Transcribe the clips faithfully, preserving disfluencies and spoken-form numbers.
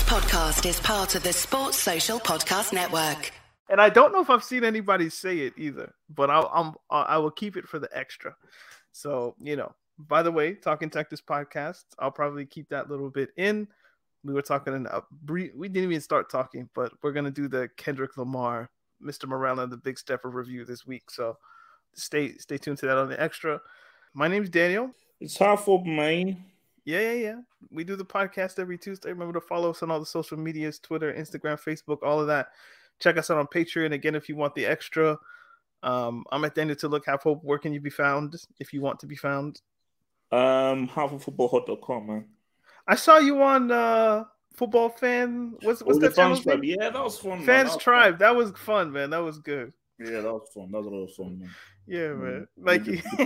podcast is part of the Sports Social Podcast Network. And I don't know if I've seen anybody say it either, but I'll, I'm, I will keep it for the extra. So, you know, by the way, Talking Texas podcast, I'll probably keep that little bit in. We were talking in a brief, we didn't even start talking, but we're going to do the Kendrick Lamar, Mister Morella, the Big Stepper review this week. So stay, stay tuned to that on the extra. My name's Daniel. It's half of mine. Yeah, yeah, yeah. We do the podcast every Tuesday. Remember to follow us on all the social medias, Twitter, Instagram, Facebook, all of that. Check us out on Patreon. Again, if you want the extra. Um, I'm at Daniel to look half hope. Where can you be found if you want to be found? Um, half of football hot dot com, man. I saw you on uh, Football Fan. What's what's oh, that channel? Tribe. Yeah, that was fun. Fans that Tribe. Fun. That was fun, man. That was good. Yeah, that was fun. That was a lot of fun, man. Yeah, man. Like.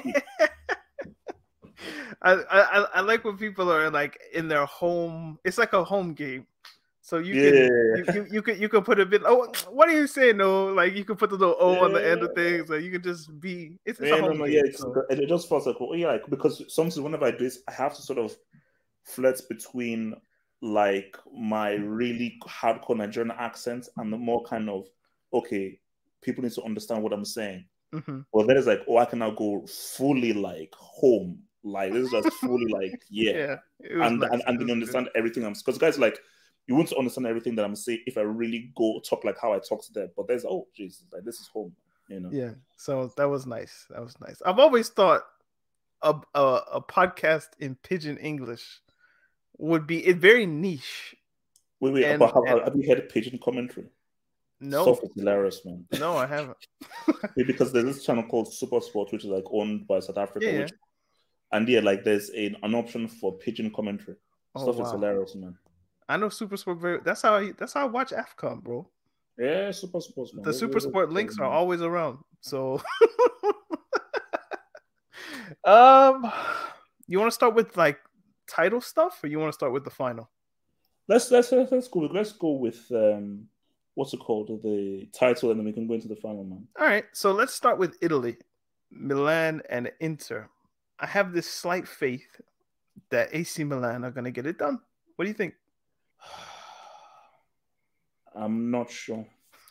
I, I I like when people are like in their home. It's like a home game, so you yeah. can you, you, you can you can put a bit. Oh, what are you saying? No, like you can put the little O yeah. on the end of things. Like you can just be. It's, it's yeah, a home no, no, game. Yeah, so. it, it just feels like oh yeah, like, because sometimes whenever I do this, I have to sort of flirt between like my really hardcore Nigerian accent and the more kind of okay, people need to understand what I'm saying. Mm-hmm. Well, then it's like oh, I can now go fully like home. Like this is just fully like yeah, yeah and, nice. and and then understand good. everything I'm because guys like you won't understand everything that I'm saying if I really go talk like how I talk to them. But there's oh Jesus, like this is home, you know. Yeah, so that was nice. That was nice. I've always thought a a, a podcast in Pidgin English would be it very niche. Wait, wait, and, but have, and, have you heard Pidgin commentary? No, Stuff is hilarious, man. No, I haven't. Because there's this channel called Super Sport, which is like owned by South Africa, yeah, which. And yeah, like there's a, an option for Pidgin commentary. Oh, Stuff wow. is hilarious, man. I know Super Sport very. That's how I. That's how I watch AFCON, bro. Yeah, Super Sports, man. The Super Sport links are always around. So, um, you want to start with like title stuff, or you want to start with the final? Let's let's let's, let's go. Let's go with um, what's it called? The title, and then we can go into the final, man. All right. So let's start with Italy, Milan, and Inter. I have this slight faith that A C Milan are going to get it done. What do you think? I'm not sure.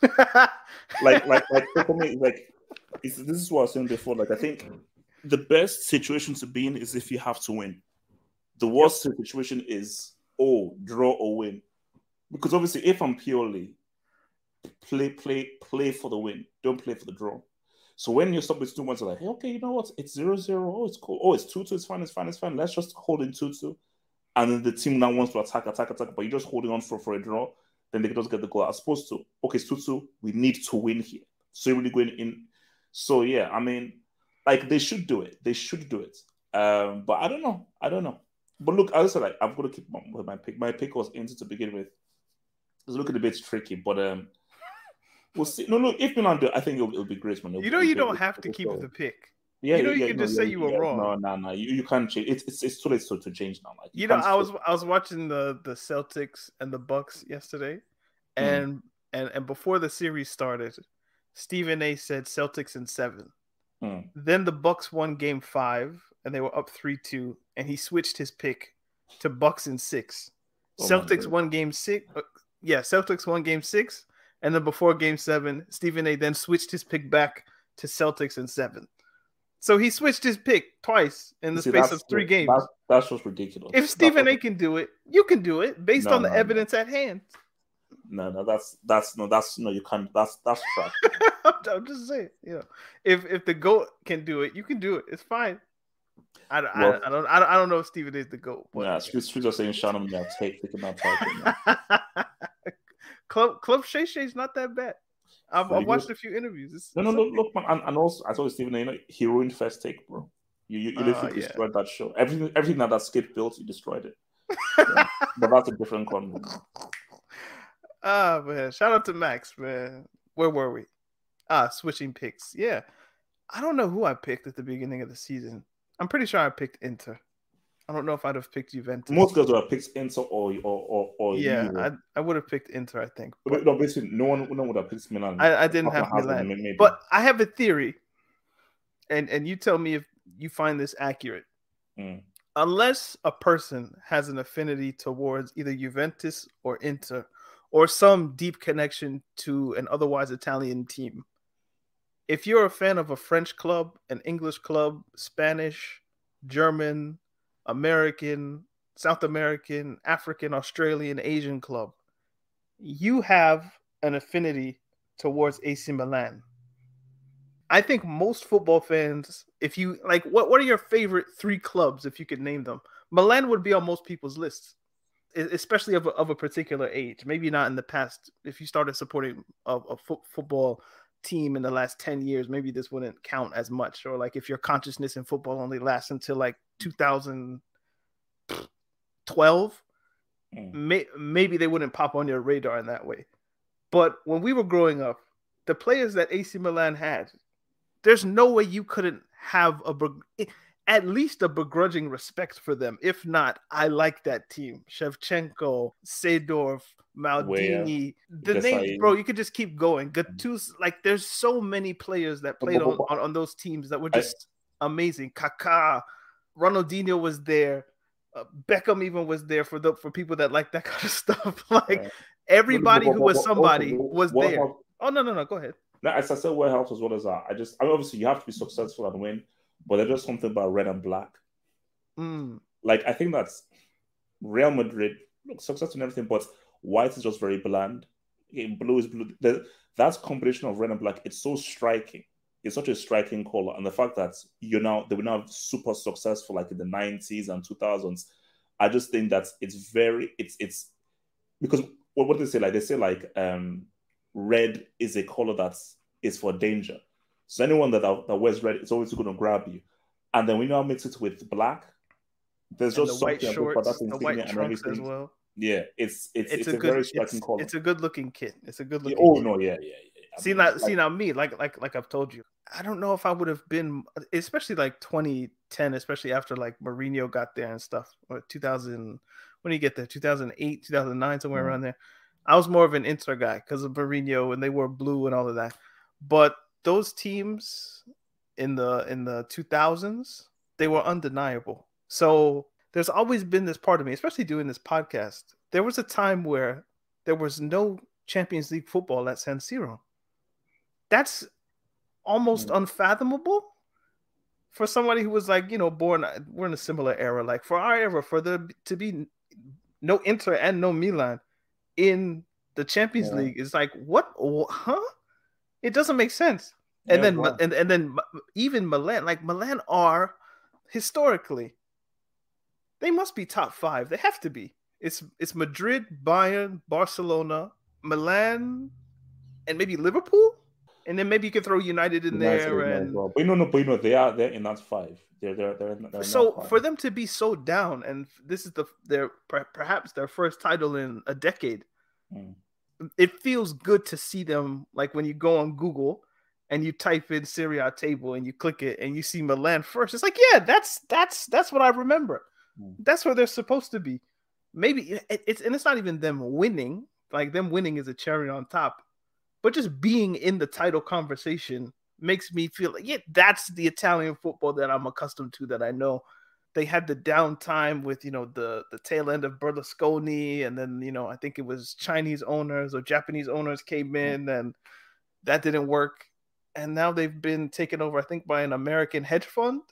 like, like, like for me, like it's, this is what I was saying before. Like, I think the best situation to be in is if you have to win. The worst yep. situation is oh, draw or win. Because obviously, if I'm purely play, play, play for the win, don't play for the draw. So when you're stuck with two ones, you're like, hey, okay, you know what? It's zero zero. Oh, it's cool. Oh, it's two two. It's fine. It's fine. It's fine. Let's just hold in two two. And then the team now wants to attack, attack, attack, but you're just holding on for, for a draw. Then they can just get the goal as opposed to, okay, it's two two. We need to win here. So you're really going in. So, yeah, I mean, like, they should do it. They should do it. Um, but I don't know. I don't know. But look, as I said, like, I've got to keep my, my pick. My pick was Inter to begin with. It's looking a bit tricky, but... um. We'll see. No, no. If Milan do, I think it'll, it'll be great, man. It'll, you know, you it'll, don't have it'll, to keep the pick. Yeah, you know, yeah, you yeah, can no, just yeah, say you were yeah, wrong. No, no, no. You, you can't change. It's, it's it's too late to, to change now. Like you, you know, I was still... I was watching the the Celtics and the Bucks yesterday, and mm. and and before the series started, Stephen A. said Celtics in seven. Mm. Then the Bucks won Game Five, and they were up three two, and he switched his pick to Bucks in six. Oh, Celtics won Game Six. Uh, yeah, Celtics won Game Six. And then before Game Seven, Stephen A. then switched his pick back to Celtics in seven. So he switched his pick twice in the See, space of three games. That's, that's just ridiculous. If Stephen A. can do it, you can do it based no, on the no, evidence no. at hand. No, no, that's that's no, that's no, you can't. That's that's trash. I'm just saying, you know, if if the GOAT can do it, you can do it. It's fine. I, well, I, I don't I don't I don't know if Stephen A. is the GOAT. But... Yeah, Streets are saying Shannon now take taking that part. Club Club Shay Shay's not that bad. I've, so I've watched just... a few interviews. It's, no, no, no, look, man, and, and also I told Stephen, you know, he ruined First Take, bro. You you, you uh, literally yeah. destroyed that show. Everything everything that that skip built, you destroyed it. Yeah. But that's a different convo. Ah, man, shout out to Max, man. Where were we? Ah, switching picks. Yeah, I don't know who I picked at the beginning of the season. I'm pretty sure I picked Inter. I don't know if I'd have picked Juventus. Most guys would have picked Inter or or or, or yeah, I I would have picked Inter, I think. But, no, basically, no one, no one would have picked Milan. I, I didn't have Milan, maybe. But I have a theory, and and you tell me if you find this accurate. Mm. unless a person has an affinity towards either Juventus or Inter, or some deep connection to an otherwise Italian team. If you're a fan of a French club, an English club, Spanish, German, American, South American, African, Australian, Asian club, you have an affinity towards A C Milan. I think most football fans, if you like, what, what are your favorite three clubs, if you could name them? Milan would be on most people's lists, especially of a, of a particular age. Maybe not in the past. If you started supporting a, a fo- football team in the last ten years, maybe this wouldn't count as much. Or like if your consciousness in football only lasts until like two thousand twelve, mm. may, maybe they wouldn't pop on your radar in that way. But when we were growing up, the players that A C Milan had, there's no way you couldn't have a at least a begrudging respect for them. If not, I like that team. Shevchenko, Seedorf, Maldini, the names, bro, you could just keep going. Gattuso, like there's so many players that played on, on, on those teams that were just I, amazing. Kaká, Ronaldinho was there. Uh, Beckham even was there for the for people that like that kind of stuff. Like everybody who was somebody was there. Oh no, no, no, go ahead. No, as I said, what helps as well as that. I just, I mean, obviously, you have to be successful and win, but there's just something about red and black. Mm. Like, I think that's Real Madrid, look, success and everything, but white is just very bland. Blue is blue. The, that combination of red and black, it's so striking. It's such a striking color. And the fact that you're now, they were now super successful, like in the nineties and two thousands, I just think that it's very, it's, it's, because what, what do they say? Like, they say, like, um, red is a color that is for danger. So anyone that, that wears red is always going to grab you. And then we now mix it with black. There's and just the white something shorts, about that the white and trunks everything. as well. Yeah, it's it's it's, it's, it's a, a good, very striking it's, color. It's a good looking kit. It's a good looking. Yeah, oh kit. no, yeah, yeah, yeah. See now, like, see now, me like like like I've told you, I don't know if I would have been, especially like twenty ten, especially after like Mourinho got there and stuff, or two thousand. When did he get there? two thousand eight, two thousand nine, somewhere mm. around there. I was more of an Inter guy because of Mourinho and they wore blue and all of that. But those teams in the in the two thousands, they were undeniable. So there's always been this part of me, especially doing this podcast. There was a time where there was no Champions League football at San Siro. That's almost mm. unfathomable for somebody who was like, you know, born, we're in a similar era. Like for our era, for there to be no Inter and no Milan in the Champions yeah. League is like, what? Huh? It doesn't make sense. And yeah, then wow. and, and then even Milan, like Milan are historically, they must be top five. They have to be. It's it's Madrid, Bayern, Barcelona, Milan, and maybe Liverpool. And then maybe you can throw United in United there. And well. But no, no, but no, they are they're in that five. They're they're they're, they're so for them to be so down, and this is the their perhaps their first title in a decade. Mm. It feels good to see them. Like when you go on Google and you type in Serie A table and you click it and you see Milan first. It's like, yeah, that's that's that's what I remember. Mm. That's where they're supposed to be. Maybe it, it's and it's not even them winning. Like them winning is a cherry on top. But just being in the title conversation makes me feel like, yeah, that's the Italian football that I'm accustomed to, that I know. They had the downtime with, you know, the, the tail end of Berlusconi. And then, you know, I think it was Chinese owners or Japanese owners came in and that didn't work. And now they've been taken over, I think, by an American hedge fund.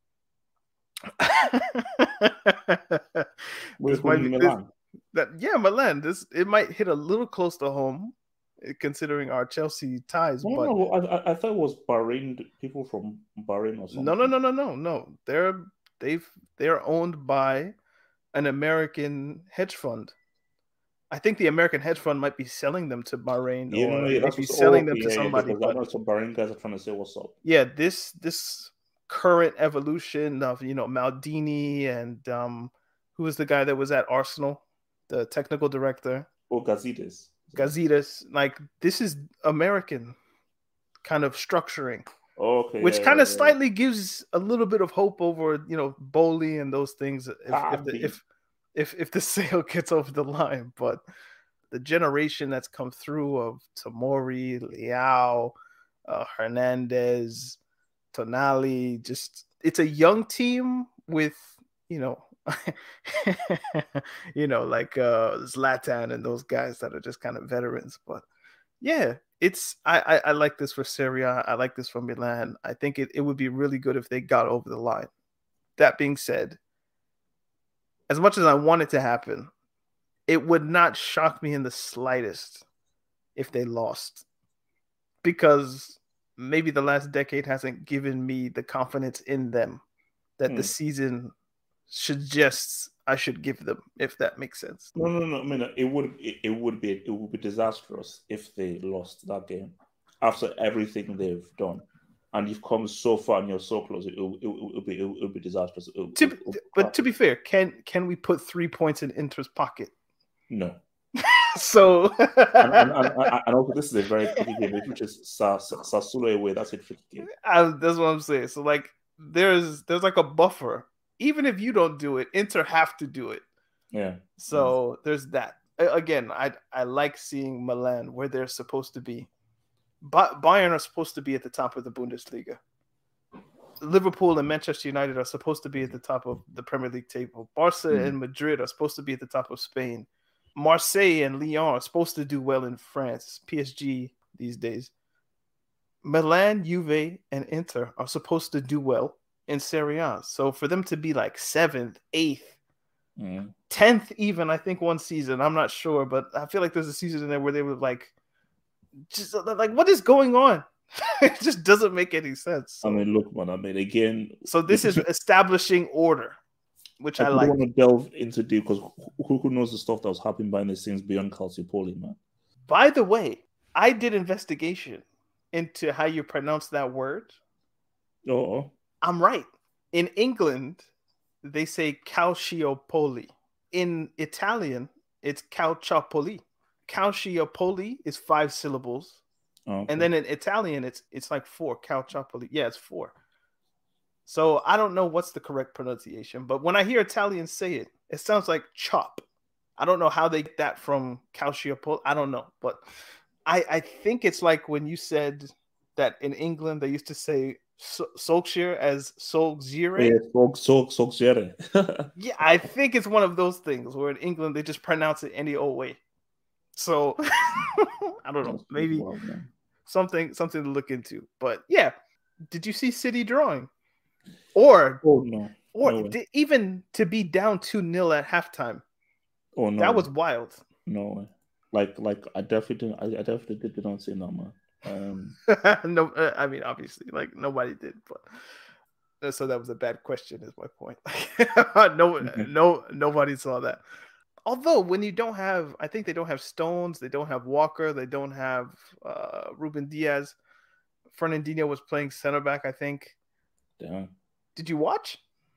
With Milan. This, that, yeah, Milan. This, it might hit a little close to home, considering our Chelsea ties. No, but no, I, I thought it was Bahrain, people from Bahrain or something. No, no, no, no, no, no. They're they've they're owned by an American hedge fund. I think the American hedge fund might be selling them to Bahrain, yeah, or no, yeah, might be selling them yeah, to yeah, somebody. But I know some Bahrain guys are trying to say what's up. Yeah, this this current evolution of, you know, Maldini and um, who was the guy that was at Arsenal, the technical director? Oh, Gazidis. Gazidis, like this is American kind of structuring, okay, which yeah, kind yeah, of yeah. slightly gives a little bit of hope over, you know, Bowley and those things if ah, if, the, if if if the sale gets over the line. But the generation that's come through of Tomori, Leao, uh, Hernandez, Tonali, just it's a young team with you know, you know, like uh, Zlatan and those guys that are just kind of veterans. But yeah, it's I, I, I like this for Serie A. I like this for Milan. I think it, it would be really good if they got over the line. That being said, as much as I want it to happen, it would not shock me in the slightest if they lost, because maybe the last decade hasn't given me the confidence in them that mm. the season suggests I should give them, if that makes sense. No, no, no. I mean, it would it, it would be it would be disastrous if they lost that game after everything they've done, and you've come so far and you're so close. It will it, it, it, be it will be disastrous. It, to, it, it, but to be fair, can can we put three points in Inter's pocket? No. So and, and, and, and also this is a very tricky game, which is Sassuolo away. That's a tricky game. I, that's what I'm saying. So like there's there's like a buffer. Even if you don't do it, Inter have to do it. Yeah. So yeah. There's that. Again, I I like seeing Milan where they're supposed to be. Bayern are supposed to be at the top of the Bundesliga. Liverpool and Manchester United are supposed to be at the top of the Premier League table. Barca mm. and Madrid are supposed to be at the top of Spain. Marseille and Lyon are supposed to do well in France. P S G these days. Milan, Juve, and Inter are supposed to do well in Serie A. So for them to be like seventh, eighth, mm. tenth even, I think one season, I'm not sure, but I feel like there's a season in there where they were like, just like, what is going on? It just doesn't make any sense. So, I mean, look, man, I mean, again. So this is establishing order, which I, I like. I don't want to delve into deep because who, who knows the stuff that was happening behind the scenes beyond Calciopoli, man. By the way, I did investigation into how you pronounce that word. Oh. I'm right. In England, they say Calciopoli. In Italian, it's Calciopoli. Calciopoli is five syllables. Oh, okay. And then in Italian, it's it's like four. Calciopoli. Yeah, it's four. So I don't know what's the correct pronunciation, but when I hear Italians say it, it sounds like chop. I don't know how they get that from Calciopoli. I don't know. But I, I think it's like when you said that in England, they used to say Solskjaer as Solskjaer. Yeah, Solskjaer. Yeah, I think it's one of those things where in England they just pronounce it any old way. So I don't know, maybe wild, something something to look into. But yeah, did you see City drawing? Or oh no, or no did, even to be down two nil at halftime. Oh no, that was wild. No way. Like like I definitely didn't, I, I definitely did not see that, man. Um, no, uh, I mean, obviously, like nobody did, but so that was a bad question. Is my point. no, mm-hmm. no, nobody saw that. Although, when you don't have, I think they don't have Stones, they don't have Walker, they don't have uh, Ruben Diaz. Fernandinho was playing center back, I think. Yeah. Did you watch?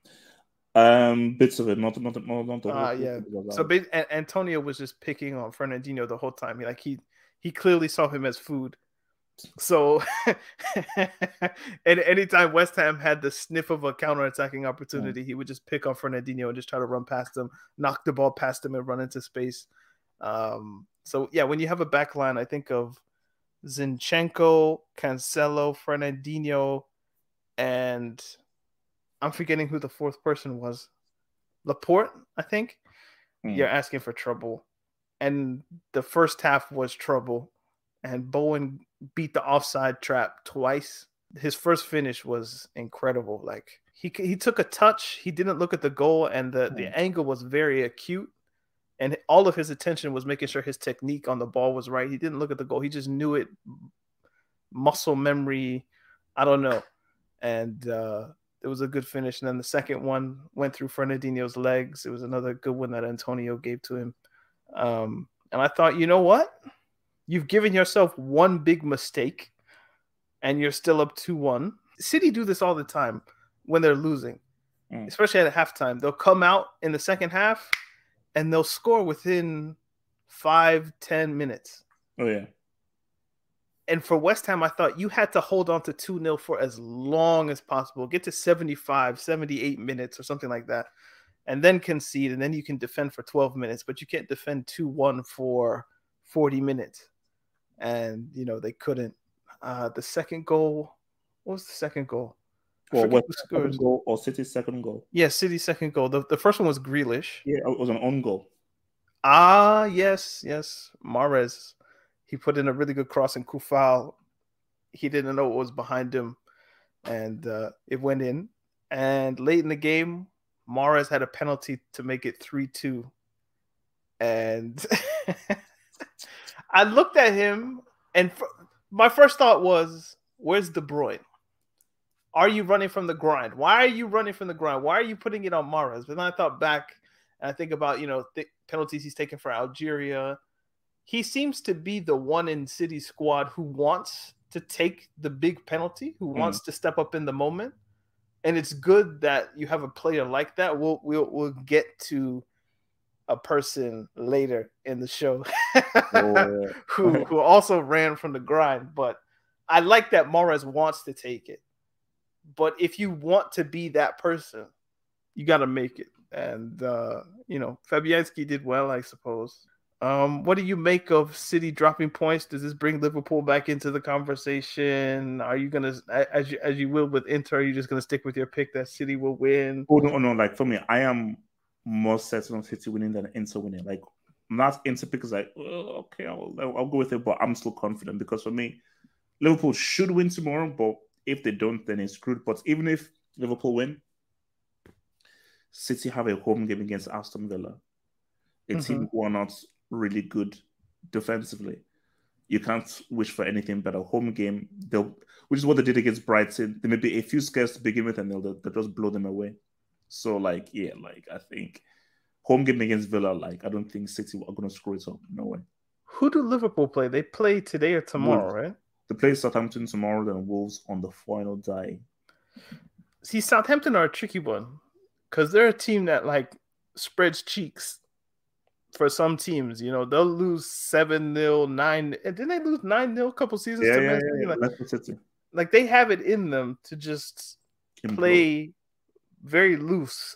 Um, bits of it, not not not not. Uh, yeah. So, ba- Antonio was just picking on Fernandinho the whole time. He like he he clearly saw him as food. So, and anytime West Ham had the sniff of a counter-attacking opportunity, yeah. he would just pick on Fernandinho and just try to run past him, knock the ball past him, and run into space. Um, so, yeah, when you have a back line, I think of Zinchenko, Cancelo, Fernandinho, and I'm forgetting who the fourth person was. Laporte, I think. Mm. You're asking for trouble. And the first half was trouble. And Bowen beat the offside trap twice. His first finish was incredible. Like he he took a touch, he didn't look at the goal, and the, mm. the angle was very acute. And all of his attention was making sure his technique on the ball was right. He didn't look at the goal. He just knew it. Muscle memory, I don't know. And uh, it was a good finish. And then the second one went through Fernandinho's legs. It was another good one that Antonio gave to him. Um, and I thought, you know what? You've given yourself one big mistake, and you're still up two one. City do this all the time when they're losing, mm. especially at halftime. They'll come out in the second half, and they'll score within five, ten minutes. Oh, yeah. And for West Ham, I thought you had to hold on to two nil for as long as possible. Get to seventy-five, seventy-eight minutes or something like that, and then concede, and then you can defend for twelve minutes. But you can't defend two one for forty minutes. And, you know, they couldn't. Uh, the second goal, what was the second goal? I Or forget what who second scored. goal or City's second goal? Yeah, City's second goal. The, the first one was Grealish. Yeah, it was an own goal. Ah, yes, yes. Mahrez. He put in a really good cross, and Kufal, he didn't know what was behind him, and uh, it went in. And late in the game, Mahrez had a penalty to make it three two. And I looked at him, and f- my first thought was, where's De Bruyne? Are you running from the grind? Why are you running from the grind? Why are you putting it on Mahrez? But then I thought back, and I think about, you know, the penalties he's taken for Algeria. He seems to be the one in City squad who wants to take the big penalty, who wants mm. to step up in the moment. And it's good that you have a player like that. We'll we'll we'll get to a person later in the show oh. who who also ran from the grind. But I like that Mahrez wants to take it. But if you want to be that person, you got to make it. And, uh, you know, Fabianski did well, I suppose. Um, what do you make of City dropping points? Does this bring Liverpool back into the conversation? Are you going to, as you, as you will with Inter, are you just going to stick with your pick that City will win? Oh, no, no. Like, for me, I am more certain on City winning than Inter winning. Like, not Inter pick is like, oh, okay, I'll, I'll go with it, but I'm still confident because for me, Liverpool should win tomorrow, but if they don't, then it's screwed. But even if Liverpool win, City have a home game against Aston Villa, a mm-hmm. team who are not really good defensively. You can't wish for anything but a home game, they'll, which is what they did against Brighton. There may be a few scares to begin with, and they'll, they'll just blow them away. So, like, yeah, like, I think home game against Villa, like, I don't think City are going to screw it up. No way. Who do Liverpool play? They play today or tomorrow, Wolves. Right? They play Southampton tomorrow, then Wolves on the final day. See, Southampton are a tricky one because they're a team that, like, spreads cheeks for some teams. You know, they'll lose seven nil, nine. Didn't they lose nine nil a couple seasons yeah, to yeah, Man City? Yeah, like, City. Like, they have it in them to just Improve. play very loose.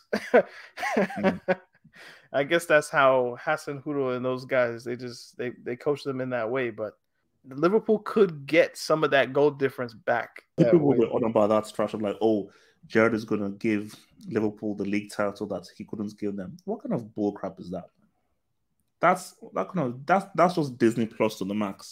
mm. I guess that's how Hassan Hudo and those guys, they just, they, they coach them in that way. But Liverpool could get some of that goal difference back. People were on about that trash of like, oh, Gerrard is going to give Liverpool the league title that he couldn't give them. What kind of bull crap is that? That's that kind of that's that's just Disney Plus to the max.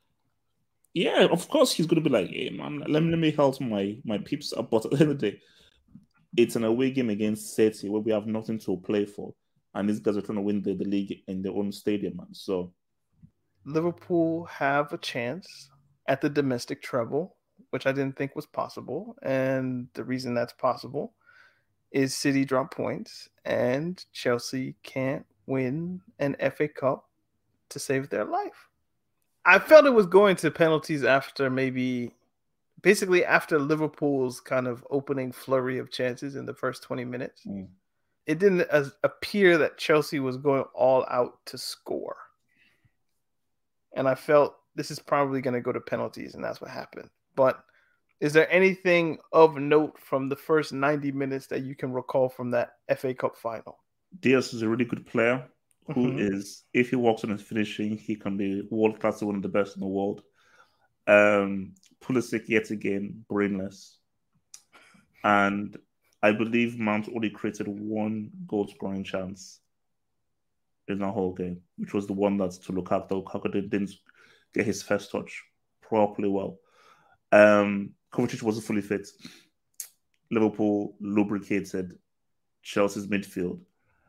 Yeah, of course he's going to be like, hey man, let me let me help my my peeps up. But at the end of the day, it's an away game against City where we have nothing to play for, and these guys are trying to win the, the league in their own stadium, man. So. Liverpool have a chance at the domestic treble, which I didn't think was possible. And the reason that's possible is City drop points and Chelsea can't win an F A Cup to save their life. I felt it was going to penalties after maybe, basically after Liverpool's kind of opening flurry of chances in the first twenty minutes. Mm. It didn't as appear that Chelsea was going all out to score. And I felt this is probably going to go to penalties, and that's what happened. But is there anything of note from the first ninety minutes that you can recall from that F A Cup final? Diaz is a really good player who mm-hmm. is, if he works on his finishing, he can be world-class, one of the best in the world. Um, Pulisic, yet again, brainless. And I believe Mount only created one goal-scoring chance in the whole game, which was the one that's to Lukaku. Lukaku didn't get his first touch properly well. Um, Kovacic wasn't fully fit. Liverpool lubricated Chelsea's midfield,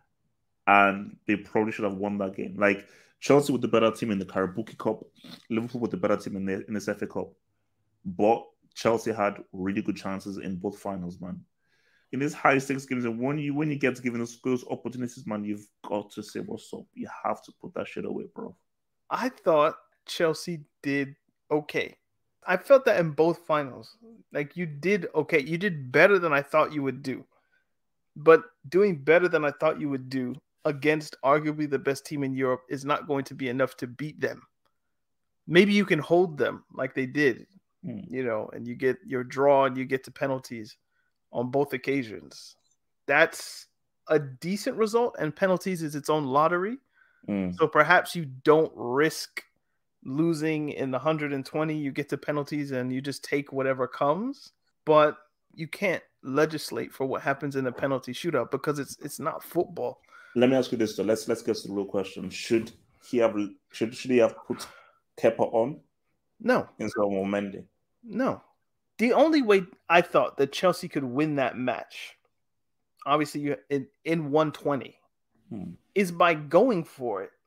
and they probably should have won that game. Like, Chelsea with the better team in the Karabuki Cup, Liverpool with the better team in the in this F A Cup. But Chelsea had really good chances in both finals, man. In these high stakes games, and when you when you get given those, those opportunities, man, you've got to say what's up. You have to put that shit away, bro. I thought Chelsea did okay. I felt that in both finals. Like, you did okay. You did better than I thought you would do. But doing better than I thought you would do against arguably the best team in Europe is not going to be enough to beat them. Maybe you can hold them like they did, mm. you know, and you get your draw and you get to penalties on both occasions. That's a decent result, and penalties is its own lottery. Mm. So perhaps you don't risk losing in the one hundred twenty. You get to penalties and you just take whatever comes. But you can't legislate for what happens in a penalty shootout because it's it's not football. Let me ask you this though. Let's let's get to the real question. Should he have should should he have put Kepa on? No. Instead of Mendy? No. The only way I thought that Chelsea could win that match, obviously you in, in one twenty, hmm. is by going for it.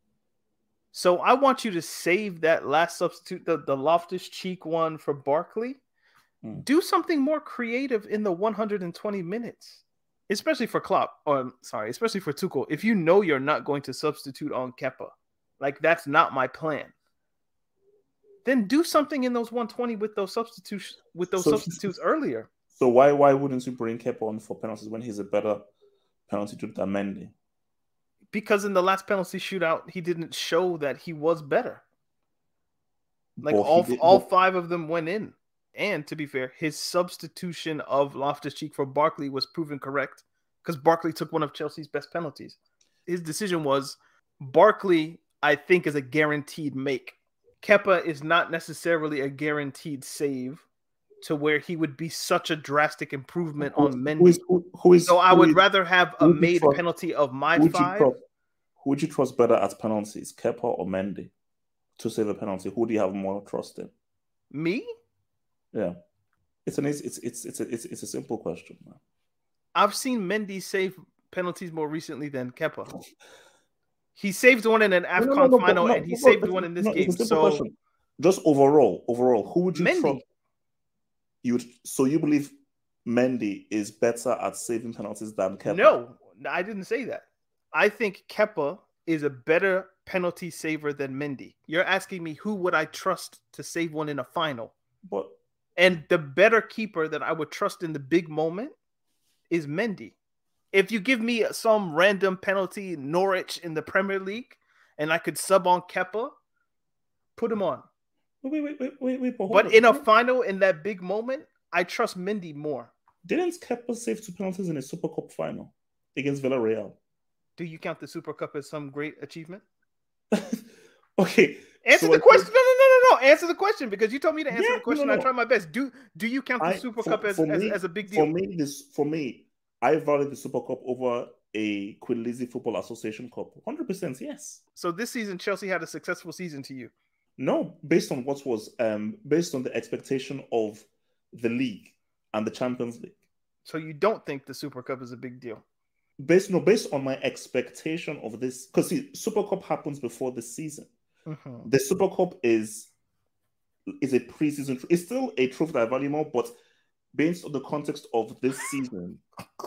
So I want you to save that last substitute, the, the Loftus-Cheek one for Barkley. Hmm. Do something more creative in the one hundred twenty minutes. Especially for Klopp, or sorry, especially for Tuchel. If you know you're not going to substitute on Kepa, like that's not my plan, then do something in those one twenty with those substitutes with those so, substitutes earlier. So why why wouldn't you bring Kepa on for penalties when he's a better penalty shooter than Mendy? Because in the last penalty shootout, he didn't show that he was better. Like well, all did, all well, five of them went in. And to be fair, his substitution of Loftus-Cheek for Barkley was proven correct because Barkley took one of Chelsea's best penalties. His decision was Barkley, I think, is a guaranteed make. Kepa is not necessarily a guaranteed save to where he would be such a drastic improvement who, on Mendy. Who is, who, who is, so I would is, rather have a made trust, penalty of my who five. Trust, who would you trust better at penalties, Kepa or Mendy, to save a penalty? Who do you have more trust in? Me? Yeah, it's an it's it's it's a, it's it's a simple question, man. I've seen Mendy save penalties more recently than Kepa. He saved one in an AFCON no, no, no, final, no, and he no, saved one in this no, game. So, question. Just overall, overall, who would you Mendy? Trust? You would, so you believe Mendy is better at saving penalties than Kepa? No, I didn't say that. I think Kepa is a better penalty saver than Mendy. You're asking me who would I trust to save one in a final? But. And the better keeper that I would trust in the big moment is Mendy. If you give me some random penalty, Norwich in the Premier League, and I could sub on Kepa, put him on. Wait, wait, wait, wait, wait. But, but in a final, in that big moment, I trust Mendy more. Didn't Kepa save two penalties in a Super Cup final against Villarreal? Do you count the Super Cup as some great achievement? Okay. Answer so the question. No, no, no, no, no. Answer the question because you told me to answer yeah, the question. No, no. I tried my best. Do Do you count the I, Super for, Cup as, for me, as as a big deal? For me, this for me, I value the Super Cup over a Queen Lizzie Football Association Cup. one hundred percent, yes. So this season, Chelsea had a successful season to you? No, based on what was um based on the expectation of the league and the Champions League. So you don't think the Super Cup is a big deal? Based no, based on my expectation of this, because see, Super Cup happens before the season. Mm-hmm. The Super Cup is is a preseason. It's still a trophy that I value more, but based on the context of this season,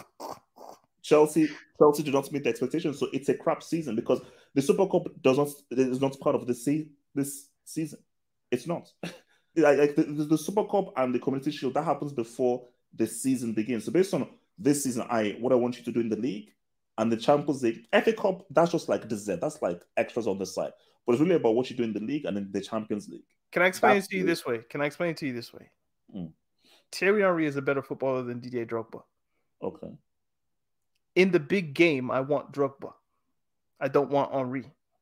Chelsea Chelsea do not meet the expectations. So it's a crap season because the Super Cup does not is not part of the se- this season. It's not. Like the, the Super Cup and the Community Shield that happens before the season begins. So based on this season, I what I want you to do in the league and the Champions League, F A Cup, that's just like dessert. That's like extras on the side. But it's really about what you do in the league and in the Champions League. Can I explain That's it to you this way? Can I explain it to you this way? Mm. Thierry Henry is a better footballer than Didier Drogba. Okay. In the big game, I want Drogba. I don't want Henry.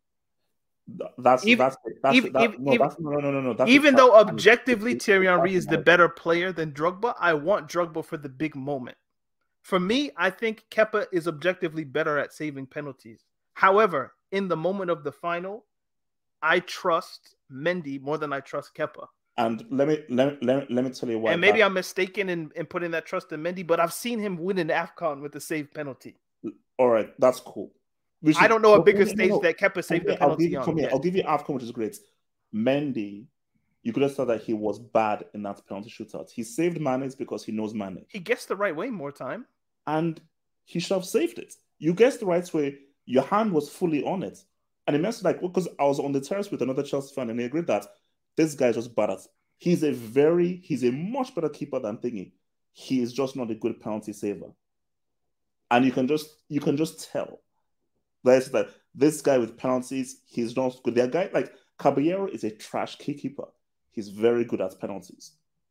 That's even, that's that's, even, that, even, no, that's no no no no. That's even though objectively Thierry Henry is the better player than Drogba, I want Drogba for the big moment. For me, I think Kepa is objectively better at saving penalties. However, in the moment of the final, I trust Mendy more than I trust Kepa. And let me let, let, let me tell you why. And maybe that... I'm mistaken in, in putting that trust in Mendy, but I've seen him win an AFCON with a save penalty. All right, that's cool. Should... I don't know a bigger okay, stage no, no. that Kepa saved okay, the penalty I'll give you, on. Me, I'll give you AFCON, which is great. Mendy, you could have said that he was bad in that penalty shootout. He saved Mane's because he knows Mane. He guessed the right way more time. And he should have saved it. You guessed the right way. Your hand was fully on it. And it meant like, because I was on the terrace with another Chelsea fan and he agreed that this guy is just bad at, he's a very, he's a much better keeper than Thingy. He is just not a good penalty saver. And you can just, you can just tell. That's that this guy with penalties, he's not good. That guy, like, Caballero is a trash keeper. He's very good at penalties.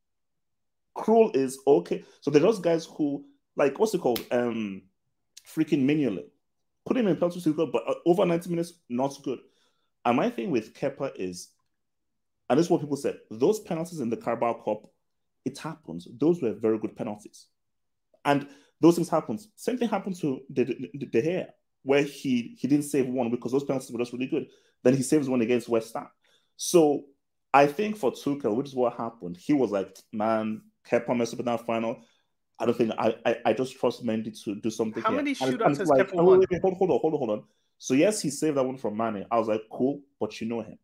Krul is okay. So they're those guys who, like, what's it called? Um, freaking Mignolet. Put him in penalty shootout, but over ninety minutes, not good. And my thing with Kepa is, and this is what people said, those penalties in the Carabao Cup, it happens. Those were very good penalties. And those things happen. Same thing happened to De, De, De, De Gea, where he, he didn't save one because those penalties were just really good. Then he saves one against West Ham. So I think for Tuchel, which is what happened, he was like, man, Kepa messed up in that final. I don't think I, I I just trust Mendy to do something. How here. many and, shootouts and has like, Kepa wait, won? wait, wait, hold, hold on, hold on, hold on. So yes, he saved that one from Mane. I was like, cool, but you know him.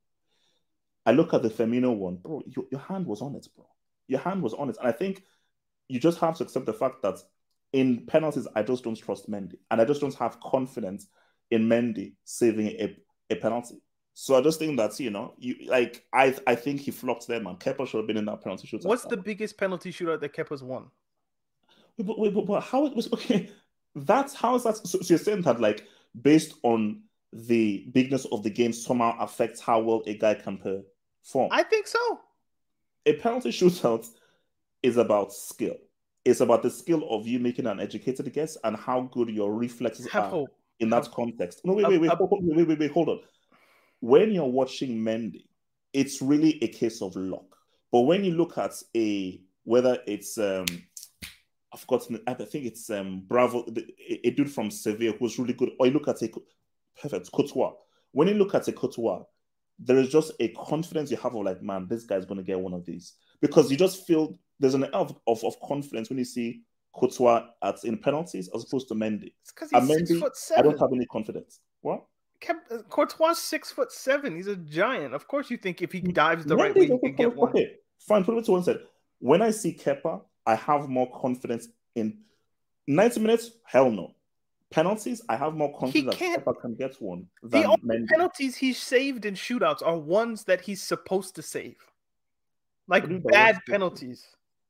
I look at the Firmino one, bro. Your, your hand was on it, bro. Your hand was on it, and I think you just have to accept the fact that in penalties, I just don't trust Mendy, and I just don't have confidence in Mendy saving a, a penalty. So I just think that, you know, you like I I think he flopped there, man. Kepa should have been in that penalty shootout. What's the biggest penalty shootout that Kepa's won? Wait, but, wait, but, but how it was okay? That's how is that? So, so you're saying that like based on the bigness of the game somehow affects how well a guy can perform? I think so. A penalty shootout is about skill. It's about the skill of you making an educated guess and how good your reflexes Have are hope. in that Have... context. No, wait, wait, wait, uh, hold, wait, wait, wait, wait, hold on. When you're watching Mendy, it's really a case of luck. But when you look at a whether it's um, I've forgotten, I think it's um, Bravo, a, a dude from Sevilla who's really good, or you look at a perfect Courtois. When you look at a Courtois, there is just a confidence you have of like, man, this guy's going to get one of these. Because you just feel there's an air of, of, of confidence when you see Courtois at in penalties as opposed to Mendy. It's because he's Mendy, six foot seven. I don't have any confidence. What? Courtois six foot seven. He's a giant. Of course, you think if he dives the Mendy, right way, he okay, can get one. Okay, fine. Put it to one side. When I see Kepa, I have more confidence in ninety minutes. Hell no. Penalties, I have more confidence that Kepa can get one than the only Mendy. Penalties he's saved in shootouts are ones that he's supposed to save, like bad penalties.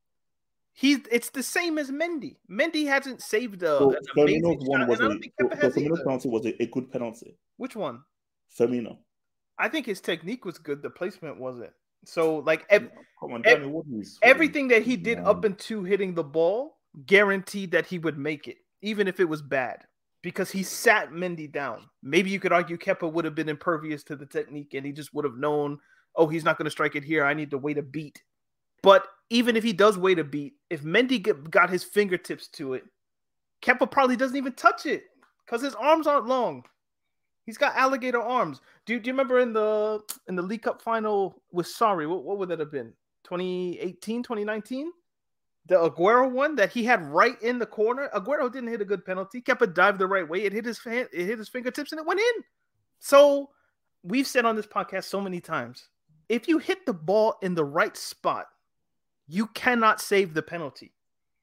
He's it's the same as Mendy. Mendy hasn't saved a, so, an amazing one shot, was and I a, don't think Kepa so, has so Firmino's either. penalty was a, a good penalty. Which one? Firmino. I think his technique was good. The placement wasn't. So, like, ev- Come on, ev- Danny, what is, everything that he did man. up into hitting the ball guaranteed that he would make it, even if it was bad, because he sat Mendy down. Maybe you could argue Kepa would have been impervious to the technique, and he just would have known, oh, he's not going to strike it here. I need to wait a beat. But even if he does wait a beat, if Mendy get, got his fingertips to it, Kepa probably doesn't even touch it because his arms aren't long. He's got alligator arms. Do, do you remember in the in the League Cup final with Sarri, what, what would that have been? twenty eighteen, twenty nineteen? The Aguero one that he had right in the corner. Aguero didn't hit a good penalty. Kepa dived the right way. It hit his hand, it hit his fingertips and it went in. So we've said on this podcast so many times, if you hit the ball in the right spot, you cannot save the penalty.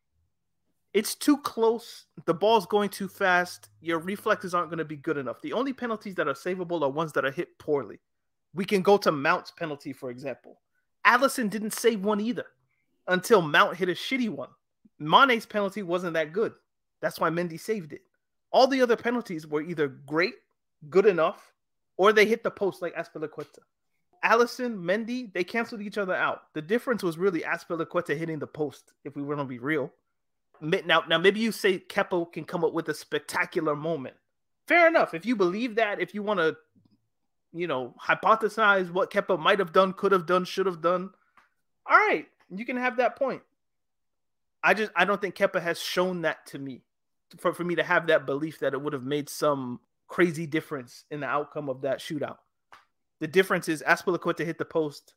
It's too close. The ball's going too fast. Your reflexes aren't going to be good enough. The only penalties that are savable are ones that are hit poorly. We can go to Mount's penalty, for example. Alisson didn't save one either until Mount hit a shitty one. Mane's penalty wasn't that good. That's why Mendy saved it. All the other penalties were either great, good enough, or they hit the post like Azpilicueta. Alisson, Mendy, they canceled each other out. The difference was really Azpilicueta hitting the post, if we were going to be real. Now, now, maybe you say Kepa can come up with a spectacular moment. Fair enough. If you believe that, if you want to, you know, hypothesize what Kepa might have done, could have done, should have done, all right, you can have that point. I just, I don't think Kepa has shown that to me for, for me to have that belief that it would have made some crazy difference in the outcome of that shootout. The difference is Azpilicueta hit the post.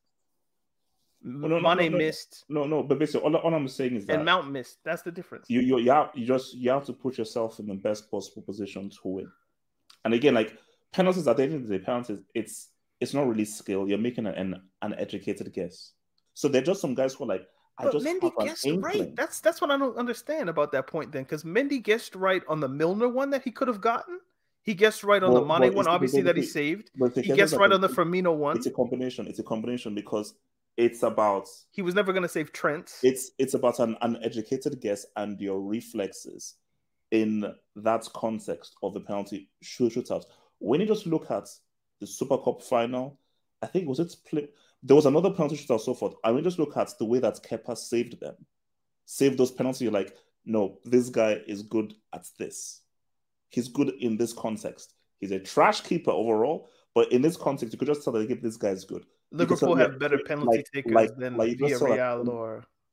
No, no, Mane no, no, missed. No, no, but basically, all, all I'm saying is that and Mount missed. That's the difference. You, you, you, have, you just you have to put yourself in the best possible position to win. And again, like penalties at the end of the day, penalties, it's it's not really skill. You're making an an, an educated guess. So they're just some guys who are like, I but just Mendy have an guessed inkling. right. That's that's what I don't understand about that point then, because Mendy guessed right on the Milner one that he could have gotten. He guessed right on well, the Mane one, obviously that he saved. He guessed right on the Firmino one. It's a combination. It's a combination because it's about he was never going to save Trent. It's it's about an, an educated guess and your reflexes in that context of the penalty shootout. When you just look at the Super Cup final, I think was it split. There was another penalty shootout so forth. I mean, just look at the way that Kepa saved them, saved those penalties. You're like, no, this guy is good at this. He's good in this context. He's a trash keeper overall, but in this context, you could just tell that this guy is good. Liverpool have have better penalty like, takers like, than like Villarreal or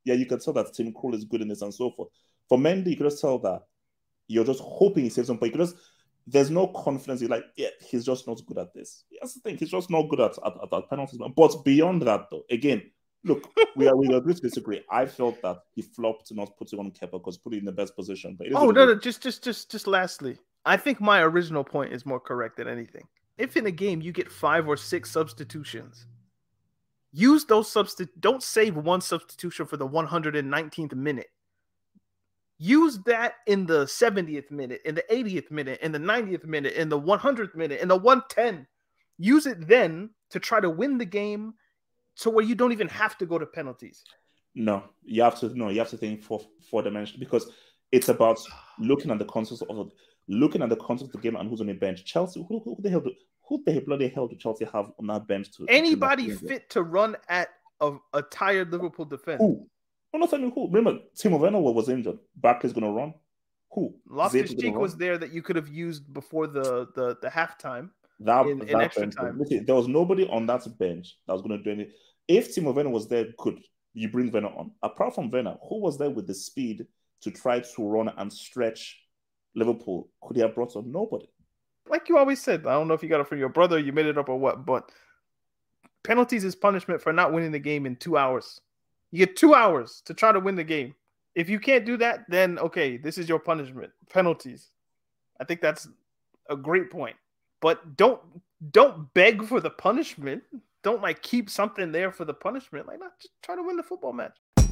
yeah, you can tell that Tim Krul is good in this and so forth. For Mendy, you could just tell that you're just hoping he saves them, but you could just, there's no confidence. You're like, yeah, he's just not good at this. That's the thing. He's just not good at, at, at, at penalties. But beyond that, though, again, look, we are we agree to disagree. I felt that he flopped not putting on Kepa because put it in the best position. But oh no, no, just just just just lastly, I think my original point is more correct than anything. If in a game you get five or six substitutions, use those substitute. Don't save one substitution for the one hundred nineteenth minute. Use that in the seventieth minute, in the eightieth minute, in the ninetieth minute, in the one hundredth minute, in the one ten. Use it then to try to win the game to where you don't even have to go to penalties. No, you have to no, you have to think for four dimensions because it's about looking at the context of looking at the context of the game and who's on the bench. Chelsea, who, who the hell do who the bloody hell do Chelsea have on that bench to anybody to fit to run at a, a tired Liverpool defense? Who? I'm not telling you who. Remember, Timo Werner was injured. Barkley's going to run. Who? Loftus-Cheek was there that you could have used before the the, the halftime. That, in, that in extra bench, time. listen, there was nobody on that bench that was going to do anything. If Timo Werner was there, good. You bring Werner on. Apart from Werner, who was there with the speed to try to run and stretch Liverpool? Could he have brought on? Nobody. Like you always said, I don't know if you got it from your brother, you made it up or what, but penalties is punishment for not winning the game in two hours. You get two hours to try to win the game. If you can't do that, then okay, this is your punishment. Penalties. I think that's a great point. But don't don't beg for the punishment. Don't like keep something there for the punishment. Like, not just try to win the football match.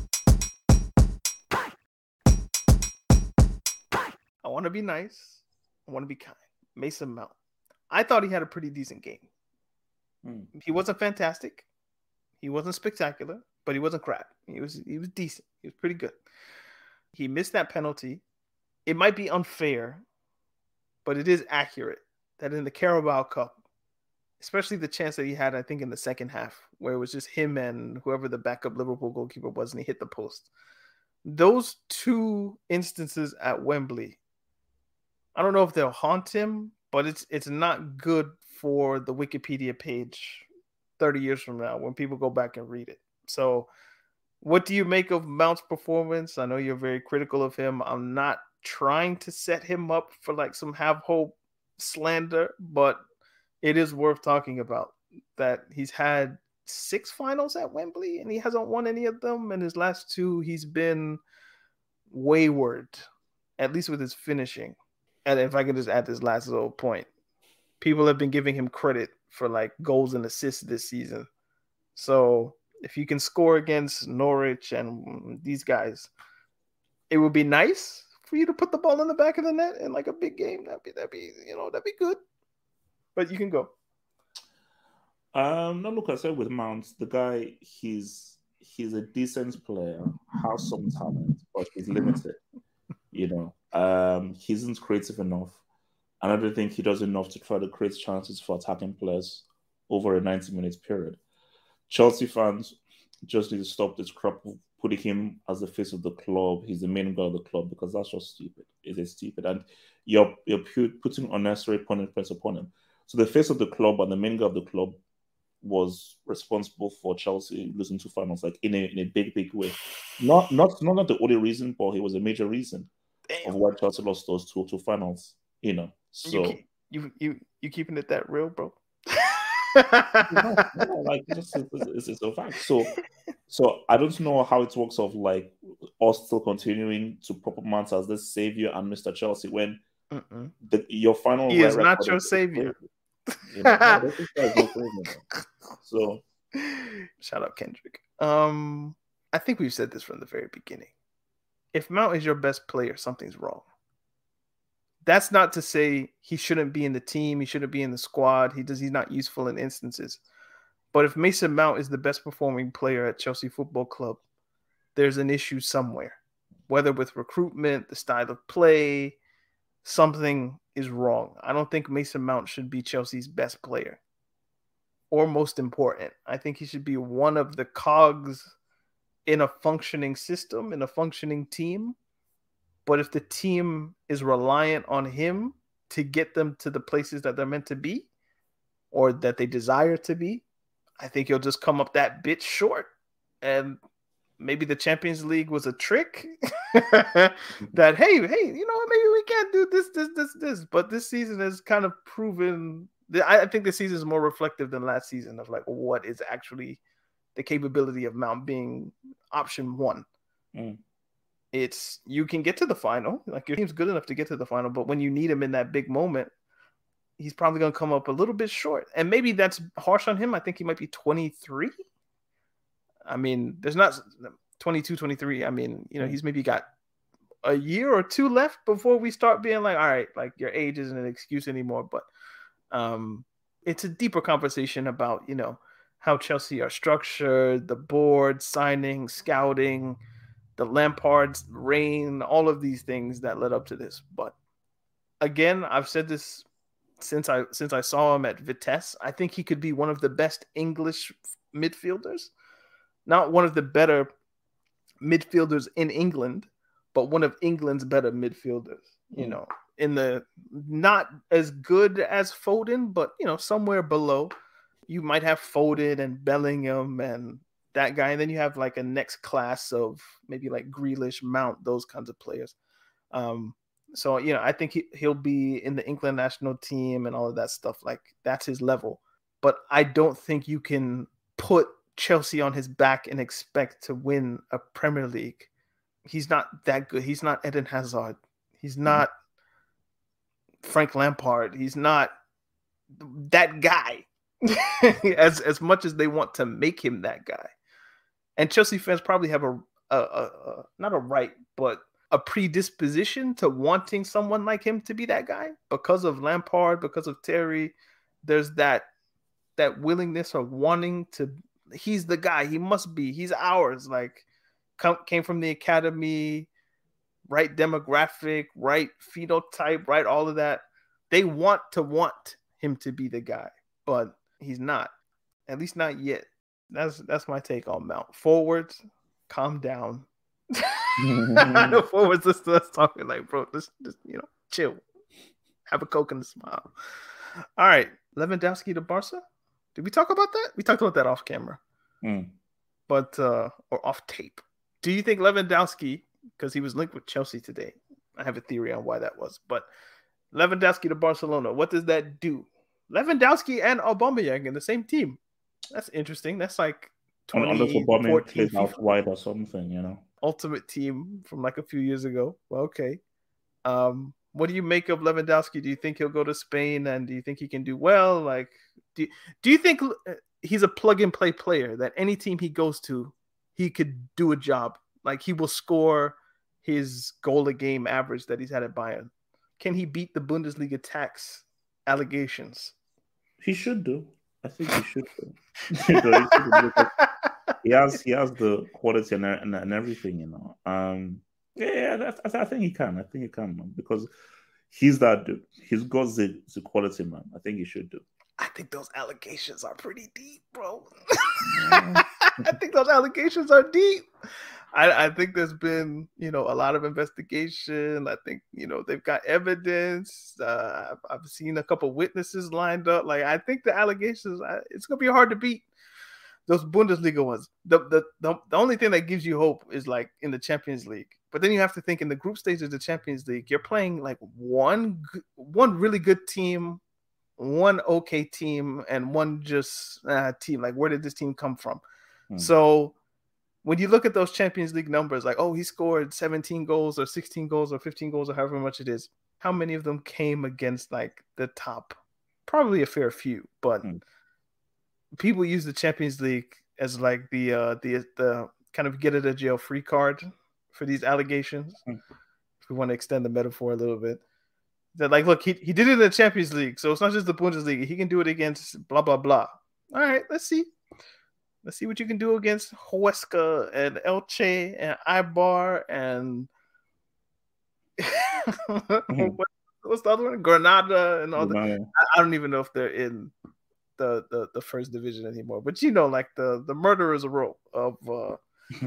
I want to be nice. I want to be kind. Mason Mount. I thought he had a pretty decent game. Hmm. He wasn't fantastic. He wasn't spectacular, but he wasn't crap. He was he was decent. He was pretty good. He missed that penalty. It might be unfair, but it is accurate that in the Carabao Cup, especially the chance that he had, I think, in the second half, where it was just him and whoever the backup Liverpool goalkeeper was, and he hit the post. Those two instances at Wembley, I don't know if they'll haunt him, but it's it's not good for the Wikipedia page thirty years from now when people go back and read it. So what do you make of Mount's performance? I know you're very critical of him. I'm not trying to set him up for like some have hope slander, but it is worth talking about that he's had six finals at Wembley and he hasn't won any of them. And his last two, he's been wayward, at least with his finishing. And if I can just add this last little point, people have been giving him credit for like goals and assists this season. So if you can score against Norwich and these guys, it would be nice for you to put the ball in the back of the net in like a big game. That'd be, that'd be, you know, that'd be good. But you can go. Um, no, look, I said with Mount, the guy, he's he's a decent player, has some talent, but he's limited. You know, um, he isn't creative enough. And I don't think he does enough to try to create chances for attacking players over a ninety minutes period. Chelsea fans just need to stop this crap of putting him as the face of the club. He's the main guy of the club, because that's just stupid. It is stupid. And you're, you're putting unnecessary punishments upon him. So the face of the club and the main guy of the club was responsible for Chelsea losing two finals, like in a in a big, big way. Not not not, not the only reason, but he was a major reason Damn. of why Chelsea lost those two two finals. You know, so you keep, you you you keeping it that real, bro? no, no, like it's, it's, it's a fact. So so I don't know how it works of like us still continuing to prop up Mount as this savior and Mister Chelsea when the, your final he is not your savior. You know, no, no so shout out Kendrick. Um, I think we've said this from the very beginning. If Mount is your best player, something's wrong. That's not to say he shouldn't be in the team, he shouldn't be in the squad. He does he's not useful in instances. But if Mason Mount is the best performing player at Chelsea Football Club, there's an issue somewhere. Whether with recruitment, the style of play, something is wrong. I don't think Mason Mount should be Chelsea's best player or most important. I think he should be one of the cogs in a functioning system, in a functioning team. But if the team is reliant on him to get them to the places that they're meant to be or that they desire to be, I think he'll just come up that bit short. And maybe the Champions League was a trick. That hey, hey, you know, maybe we can't do this, this, this, this. But this season has kind of proven. I think this season is more reflective than last season of like what is actually the capability of Mount being option one. Mm. It's you can get to the final, like your team's good enough to get to the final, but when you need him in that big moment, he's probably going to come up a little bit short. And maybe that's harsh on him. I think he might be twenty-three. I mean, there's not twenty-two, twenty-three. I mean, you know, he's maybe got a year or two left before we start being like, all right, like your age isn't an excuse anymore. But um, it's a deeper conversation about, you know, how Chelsea are structured, the board, signing, scouting, the Lampard's reign, all of these things that led up to this. But again, I've said this since I since I saw him at Vitesse. I think he could be one of the best English midfielders. Not one of the better midfielders in England, but one of England's better midfielders. You know, in the not as good as Foden, but you know, somewhere below. You might have Foden and Bellingham and that guy, and then you have like a next class of maybe like Grealish, Mount, those kinds of players. Um, so you know, I think he, he'll be in the England national team and all of that stuff. Like that's his level. But I don't think you can put Chelsea on his back and expect to win a Premier League. He's not that good. He's not Eden Hazard. He's not mm-hmm. Frank Lampard. He's not that guy. as as much as they want to make him that guy. And Chelsea fans probably have a, a, a, a not a right, but a predisposition to wanting someone like him to be that guy because of Lampard, because of Terry. There's that that willingness or wanting to. He's the guy. He must be. He's ours. Like come, came from the academy, right demographic, right phenotype, right all of that. They want to want him to be the guy, but he's not. At least not yet. That's that's my take on Mount. Forwards, calm down. I know forwards just us talking like, bro, just, just you know, chill. Have a Coke and a smile. All right, Lewandowski to Barca. Did we talk about that? We talked about that off camera, mm. but uh, or off tape. Do you think Lewandowski, because he was linked with Chelsea today? I have a theory on why that was, but Lewandowski to Barcelona. What does that do? Lewandowski and Aubameyang in the same team. That's interesting. That's like twenty fourteen plays out wide or something, you know. Ultimate Team from like a few years ago. Well, okay. Um, what do you make of Lewandowski? Do you think he'll go to Spain, and do you think he can do well? Like, do do you think he's a plug and play player that any team he goes to, he could do a job? Like he will score his goal a game average that he's had at Bayern. Can he beat the Bundesliga tax allegations? He should do. I think he should do. you know, he, should do he has he has the quality and, and, and everything, you know. Um, yeah, I, I think he can. I think he can, man, because he's that dude. He's got the, the quality, man. I think he should do. I think those allegations are pretty deep, bro. I think those allegations are deep. I, I think there's been, you know, a lot of investigation. I think, you know, they've got evidence. Uh, I've, I've seen a couple witnesses lined up. Like, I think the allegations, it's going to be hard to beat those Bundesliga ones. The, the, the, the only thing that gives you hope is, like, in the Champions League. But then you have to think in the group stage of the Champions League, you're playing, like, one one really good team, one okay team, and one just uh, team. Like, where did this team come from? Hmm. So when you look at those Champions League numbers, like, oh, he scored seventeen goals or sixteen goals or fifteen goals or however much it is, how many of them came against, like, the top? Probably a fair few, but hmm. people use the Champions League as, like, the uh, the the kind of get out of jail free card for these allegations. Hmm. If we want to extend the metaphor a little bit. That, like, look, he, he did it in the Champions League, so it's not just the Bundesliga. He can do it against blah, blah, blah. All right, let's see. Let's see what you can do against Huesca and Elche and Eibar and mm-hmm. what's the other one? Granada and all that. I don't even know if they're in the, the, the first division anymore. But you know, like the, the murderer's row of uh,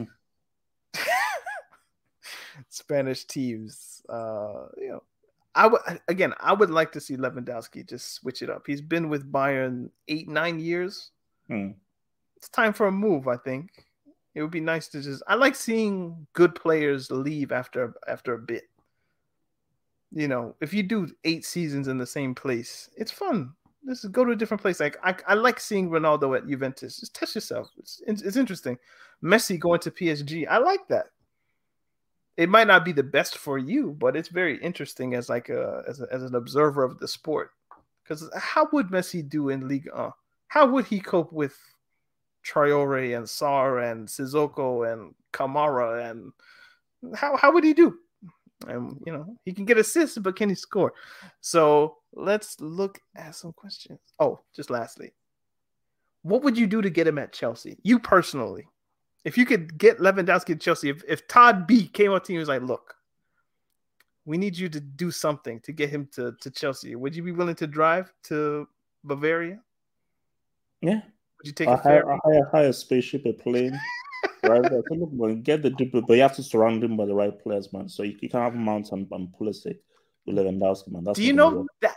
Spanish teams. Uh, you know, I would again. I would like to see Lewandowski just switch it up. He's been with Bayern eight, nine years. Hmm. It's time for a move, I think. It would be nice to just. I like seeing good players leave after after a bit. You know, if you do eight seasons in the same place, it's fun. Just go to a different place. Like I, I like seeing Ronaldo at Juventus. Just test yourself. It's it's interesting. Messi going to P S G. I like that. It might not be the best for you, but it's very interesting as like a as, a, as an observer of the sport. Because how would Messi do in Ligue one? How would he cope with Traore and Sarr and Sissoko and Kamara? And how how would he do? And you know, he can get assists, but can he score? So let's look at some questions. Oh, just lastly, what would you do to get him at Chelsea? You personally, if you could get Lewandowski at Chelsea, if, if Todd B came up to you and was like, look, we need you to do something to get him to, to Chelsea, would you be willing to drive to Bavaria? Yeah. Would you take I a ferry? hire, I hire, hire a spaceship, a plane. Right, look, get the dupe, but you have to surround him by the right players, man. So you, you can't have Mount and, and Pulisic with Lewandowski, man. That's do you know that,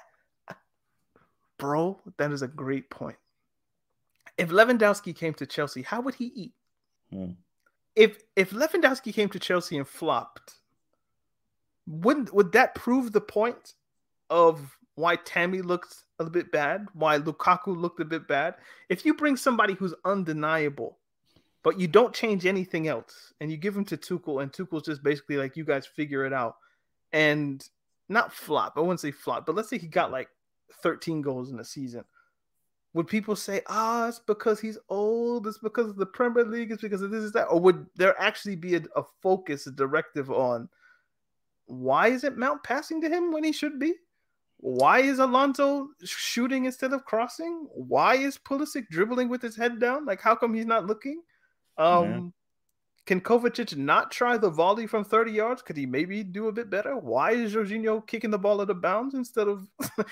bro? That is a great point. If Lewandowski came to Chelsea, how would he eat? Hmm. If if Lewandowski came to Chelsea and flopped, wouldn't would that prove the point of why Tammy looked a little bit bad, why Lukaku looked a bit bad? If you bring somebody who's undeniable, but you don't change anything else, and you give him to Tuchel, and Tuchel's just basically like, you guys figure it out, and not flop. I wouldn't say flop, but let's say he got like thirteen goals in a season. Would people say, ah, oh, it's because he's old, it's because of the Premier League, it's because of this, is that? Or would there actually be a, a focus, a directive on why isn't Mount passing to him when he should be? Why is Alonso shooting instead of crossing? Why is Pulisic dribbling with his head down? Like, how come he's not looking? Um, yeah. Can Kovacic not try the volley from thirty yards? Could he maybe do a bit better? Why is Jorginho kicking the ball out of bounds instead of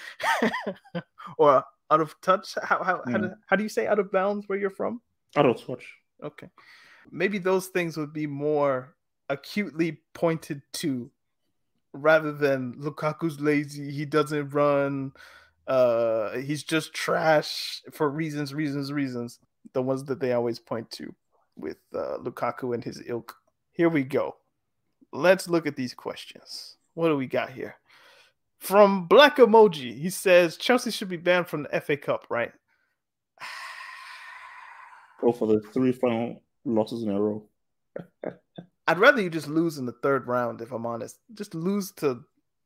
or out of touch? How how yeah. how, do, how do you say out of bounds where you're from? Out of touch. Okay, maybe those things would be more acutely pointed to, rather than Lukaku's lazy, he doesn't run, uh, he's just trash for reasons, reasons, reasons. The ones that they always point to with uh, Lukaku and his ilk. Here we go. Let's look at these questions. What do we got here? From Black Emoji, he says Chelsea should be banned from the F A Cup, right? Go for the three final losses in a row. I'd rather you just lose in the third round, if I'm honest. Just lose to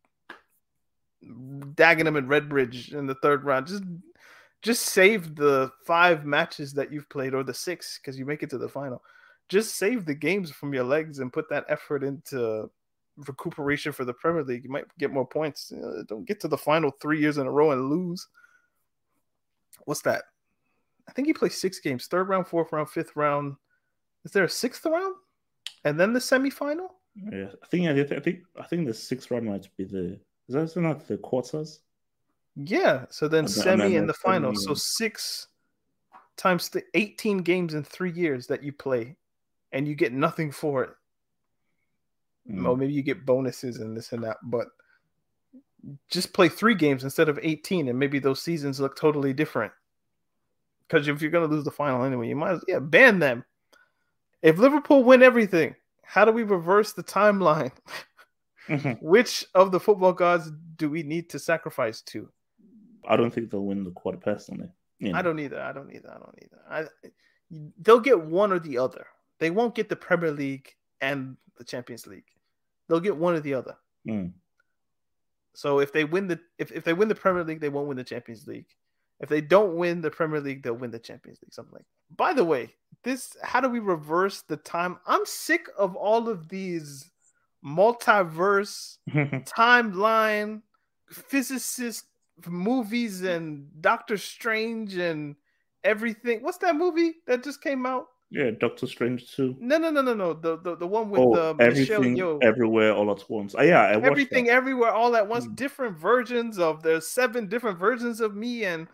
Dagenham and Redbridge in the third round. Just Just save the five matches that you've played, or the six, because you make it to the final. Just save the games from your legs and put that effort into recuperation for the Premier League. You might get more points. You know, don't get to the final three years in a row and lose. What's that? I think you play six games. Third round, fourth round, fifth round. Is there a sixth round? And then the semifinal? Yeah, I think I think I think the sixth round might be the is that not the quarters? Yeah, so then and semi then and the final. semi. So six times the eighteen games in three years that you play, and you get nothing for it. Mm. Or maybe you get bonuses and this and that, but just play three games instead of eighteen, and maybe those seasons look totally different. Because if you're going to lose the final anyway, you might as well, yeah, ban them. If Liverpool win everything, how do we reverse the timeline? Mm-hmm. Which of the football gods do we need to sacrifice to? I don't think they'll win the quad personally. You know. I don't either. I don't either. I don't either. I, they'll get one or the other. They won't get the Premier League and the Champions League. They'll get one or the other. Mm. So if they win the if, if they win the Premier League, they won't win the Champions League. If they don't win the Premier League, they'll win the Champions League. Something like that. By the way, this how do we reverse the time? I'm sick of all of these multiverse, timeline, physicist movies and Doctor Strange and everything. What's that movie that just came out? Yeah, Doctor Strange two. No, no, no, no, no. The the, the one with oh, uh, everything, Michelle Yeoh. Everywhere, all at once. Oh, yeah, I watched everything, that. everywhere, all at once. Mm. Different versions of. There's seven different versions of me, and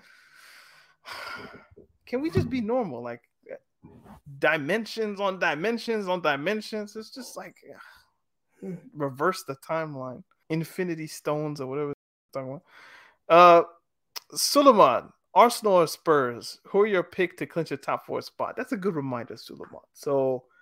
can we just be normal? Like dimensions on dimensions on dimensions. It's just like ugh, reverse the timeline. Infinity Stones or whatever. Talking about. Uh, Suleiman. Arsenal or Spurs? Who are your pick to clinch a top four spot? That's a good reminder, Suleiman. So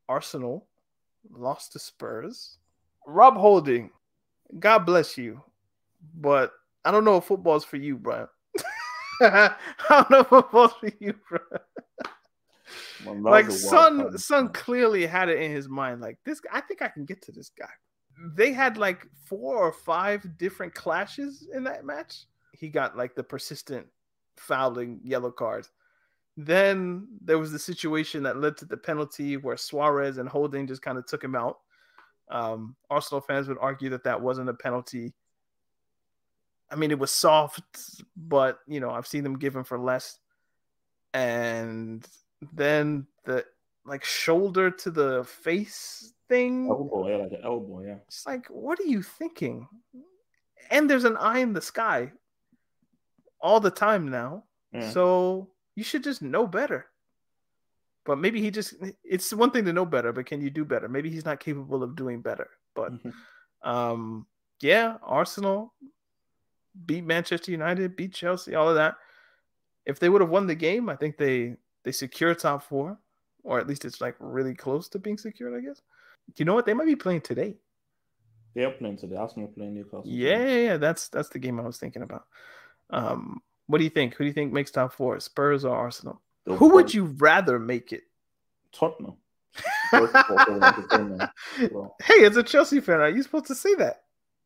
Arsenal lost to Spurs. Rob Holding, God bless you, but I don't know if football's for you, bro. I don't know if football's for you, bro. Well, like Son, Son clearly had it in his mind. Like this, I think I can get to this guy. They had like four or five different clashes in that match. He got like the persistent fouling yellow cards. Then there was the situation that led to the penalty where Suarez and Holding just kind of took him out. Um, Arsenal fans would argue that that wasn't a penalty. I mean, it was soft, but, you know, I've seen them give him for less. And then the, like, shoulder to the face thing. Elbow, yeah, like an elbow, yeah. It's like, what are you thinking? And there's an eye in the sky all the time now. Yeah. So you should just know better. But maybe he just, it's one thing to know better, but can you do better? Maybe he's not capable of doing better. But, um, yeah, Arsenal beat Manchester United, beat Chelsea, all of that. If they would have won the game, I think they, they secure top four, or at least it's like really close to being secured, I guess. You know what? They might be playing today. They are playing today. Arsenal playing Newcastle. Yeah, yeah, yeah, that's that's the game I was thinking about. Um, what do you think? Who do you think makes top four? Spurs or Arsenal? They'll Who would you rather make it? Tottenham. Hey, as a Chelsea fan, are you supposed to say that?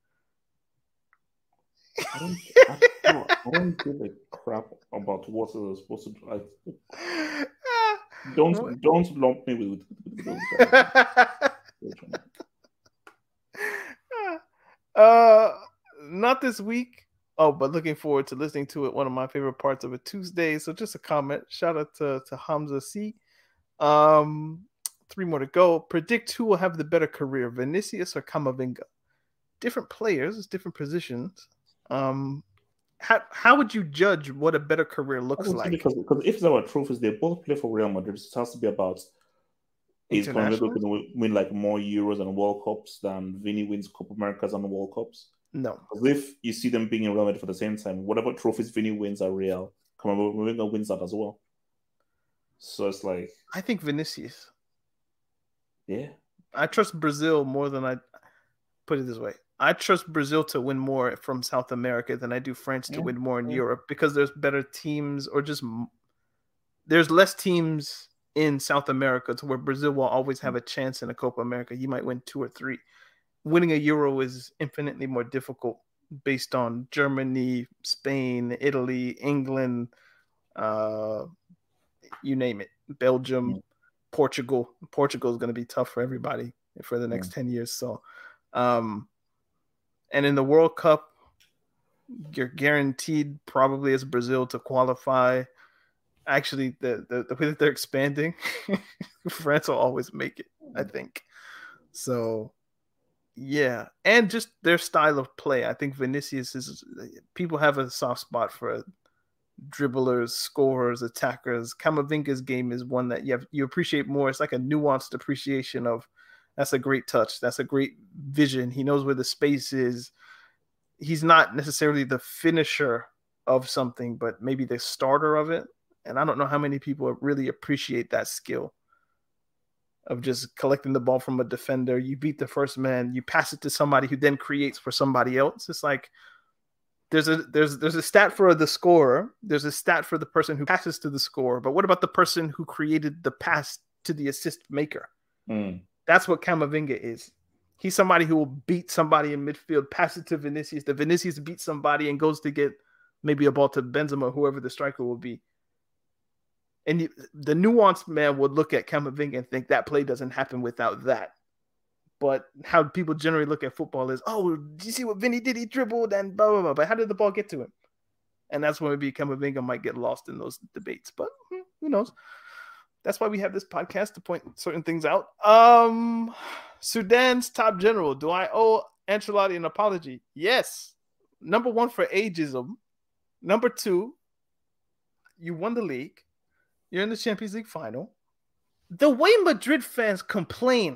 I don't, I, don't, I don't give a crap about what they're supposed to do. I, don't don't lump me with, with those guys. uh, not this week. Oh, but looking forward to listening to it. One of my favorite parts of a Tuesday. So just a comment. Shout out to, to Hamza C. Um, three more to go. Predict who will have the better career, Vinicius or Camavinga. Different players, different positions. Um, how how would you judge what a better career looks like? Because, because if there were trophies, they both play for Real Madrid. It has to be about is Camavinga going to win like more Euros and World Cups than Vini wins Copa Americas and World Cups. No. Because if you see them being in Real Madrid for the same time, whatever trophies Vini wins are Real, Camavinga wins that as well. So it's like I think Vinicius. Yeah. I trust Brazil more than I put it this way. I trust Brazil to win more from South America than I do France to yeah. win more in yeah. Europe because there's better teams or just there's less teams in South America to where Brazil will always have a chance in a Copa America. You might win two or three. Winning a Euro is infinitely more difficult based on Germany, Spain, Italy, England, uh, you name it, Belgium, mm. Portugal. Portugal is going to be tough for everybody for the next mm. ten years. So, um, and in the World Cup, you're guaranteed probably as Brazil to qualify. Actually, the, the, the way that they're expanding, France will always make it, I think. So, yeah. And just their style of play. I think Vinicius is – people have a soft spot for dribblers, scorers, attackers. Camavinga's game is one that you have, you appreciate more. It's like a nuanced appreciation of that's a great touch. That's a great vision. He knows where the space is. He's not necessarily the finisher of something, but maybe the starter of it. And I don't know how many people really appreciate that skill of just collecting the ball from a defender. You beat the first man, you pass it to somebody who then creates for somebody else. It's like there's a there's there's a stat for the scorer. There's a stat for the person who passes to the scorer. But what about the person who created the pass to the assist maker? Mm. That's what Camavinga is. He's somebody who will beat somebody in midfield, pass it to Vinicius. The Vinicius beats somebody and goes to get maybe a ball to Benzema, whoever the striker will be. And you, the nuanced man would look at Camavinga and think that play doesn't happen without that. But how people generally look at football is, oh, do you see what Vinny did? He dribbled and blah, blah, blah. But how did the ball get to him? And that's when maybe Camavinga might get lost in those debates. But who knows? That's why we have this podcast to point certain things out. Um, Sudan's top general. Do I owe Ancelotti an apology? Yes. Number one, for ageism. Number two, you won the league. You're in the Champions League final. The way Madrid fans complain,